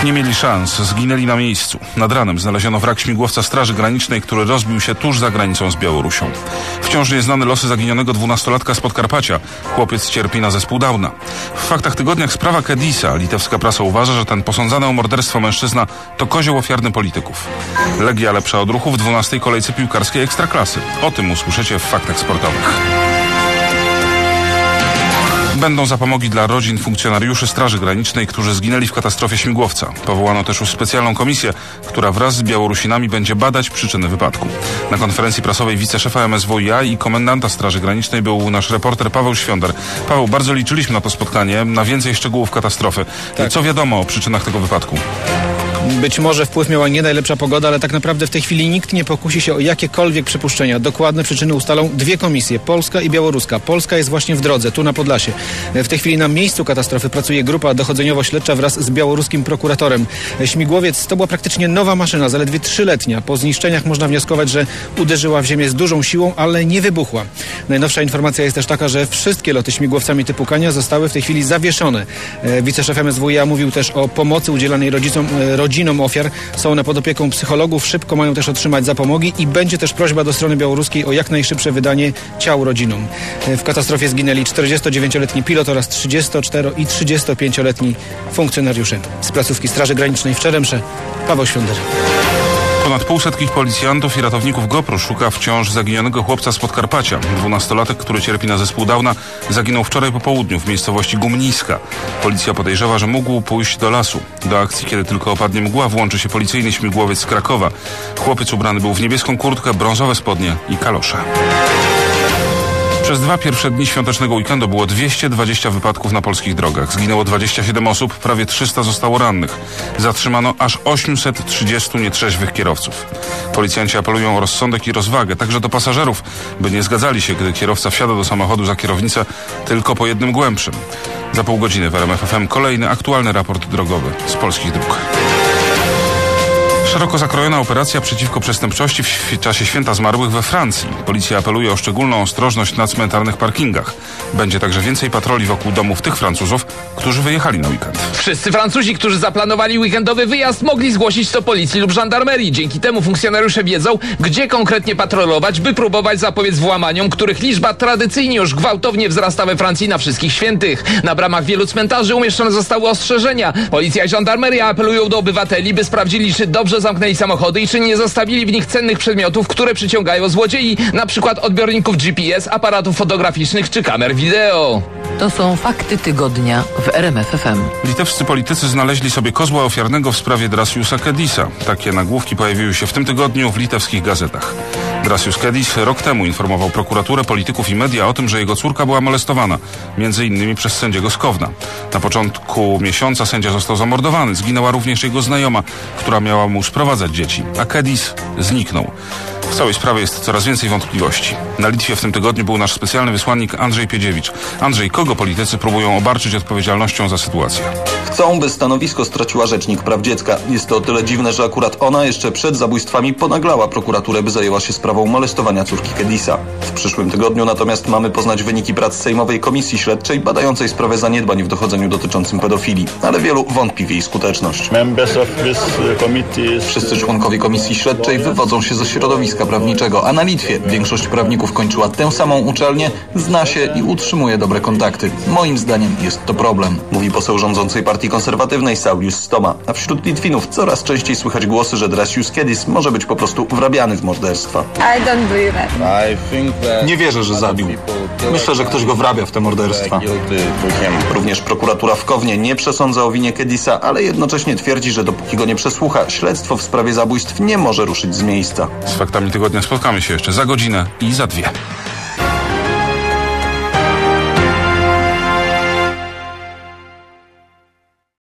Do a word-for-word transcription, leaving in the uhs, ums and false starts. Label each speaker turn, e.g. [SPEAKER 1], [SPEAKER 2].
[SPEAKER 1] Nie mieli szans, zginęli na miejscu. Nad ranem znaleziono wrak śmigłowca Straży Granicznej, który rozbił się tuż za granicą z Białorusią. Wciąż nieznane losy zaginionego dwunastolatka z Podkarpacia. Chłopiec cierpi na zespół Downa. W faktach tygodniach sprawa Kedisa. Litewska prasa uważa, że ten posądzany o morderstwo mężczyzna to kozioł ofiarny polityków. Legia lepsza od ruchu w dwunastej kolejce piłkarskiej Ekstraklasy. O tym usłyszycie w faktach sportowych. Będą zapomogi dla rodzin funkcjonariuszy Straży Granicznej, którzy zginęli w katastrofie śmigłowca. Powołano też już specjalną komisję, która wraz z Białorusinami będzie badać przyczyny wypadku. Na konferencji prasowej wiceszefa M S W i A i komendanta Straży Granicznej był nasz reporter Paweł Świąder. Paweł, bardzo liczyliśmy na to spotkanie, na więcej szczegółów katastrofy. Tak. Co wiadomo o przyczynach tego wypadku?
[SPEAKER 2] Być może wpływ miała nie najlepsza pogoda, ale tak naprawdę w tej chwili nikt nie pokusi się o jakiekolwiek przypuszczenia. Dokładne przyczyny ustalą dwie komisje, polska i białoruska. Polska jest właśnie w drodze, tu na Podlasie. W tej chwili na miejscu katastrofy pracuje grupa dochodzeniowo-śledcza wraz z białoruskim prokuratorem. Śmigłowiec to była praktycznie nowa maszyna, zaledwie trzyletnia. Po zniszczeniach można wnioskować, że uderzyła w ziemię z dużą siłą, ale nie wybuchła. Najnowsza informacja jest też taka, że wszystkie loty śmigłowcami typu Kania zostały w tej chwili zawieszone. Wiceszef M S W i A mówił też o pomocy udzielanej rodzicom, rodzinom ofiar. Są one pod opieką psychologów, szybko mają też otrzymać zapomogi i będzie też prośba do strony białoruskiej o jak najszybsze wydanie ciał rodzinom. W katastrofie zginęli czterdziestodziewięcioletni pilot oraz trzydziesto- i trzydziestopięcioletni funkcjonariusze z placówki Straży Granicznej w Czeremsze. Paweł Świąder.
[SPEAKER 1] Ponad półsetki policjantów i ratowników GoPro szuka wciąż zaginionego chłopca z Podkarpacia. Dwunastolatek, który cierpi na zespół Downa, zaginął wczoraj po południu w miejscowości Gumniska. Policja podejrzewa, że mógł pójść do lasu. Do akcji, kiedy tylko opadnie mgła, włączy się policyjny śmigłowiec z Krakowa. Chłopiec ubrany był w niebieską kurtkę, brązowe spodnie i kalosze. Przez dwa pierwsze dni świątecznego weekendu było dwieście dwadzieścia wypadków na polskich drogach. Zginęło dwadzieścia siedem osób, prawie trzysta zostało rannych. Zatrzymano aż osiemset trzydziestu nietrzeźwych kierowców. Policjanci apelują o rozsądek i rozwagę, także do pasażerów, by nie zgadzali się, gdy kierowca wsiada do samochodu za kierownicę tylko po jednym głębszym. Za pół godziny w R M F F M kolejny aktualny raport drogowy z polskich dróg. Szeroko zakrojona operacja przeciwko przestępczości w czasie Święta Zmarłych we Francji. Policja apeluje o szczególną ostrożność na cmentarnych parkingach. Będzie także więcej patroli wokół domów tych Francuzów, którzy wyjechali na weekend.
[SPEAKER 3] Wszyscy Francuzi, którzy zaplanowali weekendowy wyjazd, mogli zgłosić to policji lub żandarmerii. Dzięki temu funkcjonariusze wiedzą, gdzie konkretnie patrolować, by próbować zapobiec włamaniom, których liczba tradycyjnie już gwałtownie wzrasta we Francji na Wszystkich Świętych. Na bramach wielu cmentarzy umieszczone zostały ostrzeżenia. Policja i żandarmeria apelują do obywateli, by sprawdzili, czy dobrze zamknęli samochody i czy nie zostawili w nich cennych przedmiotów, które przyciągają złodziei, na przykład odbiorników G P S, aparatów fotograficznych czy kamer wideo.
[SPEAKER 4] To są fakty tygodnia w R M F F M.
[SPEAKER 1] Litewscy politycy znaleźli sobie kozła ofiarnego w sprawie Drąsiusa Kedisa. Takie nagłówki pojawiły się w tym tygodniu w litewskich gazetach. Drąsius Kedis rok temu informował prokuraturę, polityków i media o tym, że jego córka była molestowana, między innymi przez sędziego z Kowna. Na początku miesiąca sędzia został zamordowany. Zginęła również jego znajoma, która miała mu sprowadzać dzieci, a Kedis zniknął. W całej sprawie jest coraz więcej wątpliwości. Na Litwie w tym tygodniu był nasz specjalny wysłannik Andrzej Piedziewicz. Andrzej, kogo politycy próbują obarczyć odpowiedzialnością za sytuację?
[SPEAKER 5] Chcą, by stanowisko straciła Rzecznik Praw Dziecka. Jest to o tyle dziwne, że akurat ona jeszcze przed zabójstwami ponaglała prokuraturę, by zajęła się sprawą molestowania córki Kedisa. W przyszłym tygodniu natomiast mamy poznać wyniki prac Sejmowej Komisji Śledczej badającej sprawę zaniedbań w dochodzeniu dotyczącym pedofilii, ale wielu wątpi w jej skuteczność. Wszyscy członkowie Komisji Śledczej wywodzą się ze środowiska prawniczego, a na Litwie większość prawników kończyła tę samą uczelnię, zna się i utrzymuje dobre kontakty. Moim zdaniem jest to problem, mówi poseł rządzącej partii konserwatywnej Saulius Stoma. A wśród Litwinów coraz częściej słychać głosy, że Drąsius Kedis może być po prostu wrabiany w morderstwa. Nie wierzę, że zabił. Myślę, że ktoś go wrabia w te morderstwa. Również prokuratura w Kownie nie przesądza o winie Kedisa, ale jednocześnie twierdzi, że dopóki go nie przesłucha, śledztwo w sprawie zabójstw nie może ruszyć z miejsca.
[SPEAKER 1] Z faktami tygodnia spotkamy się jeszcze za godzinę i za dwie.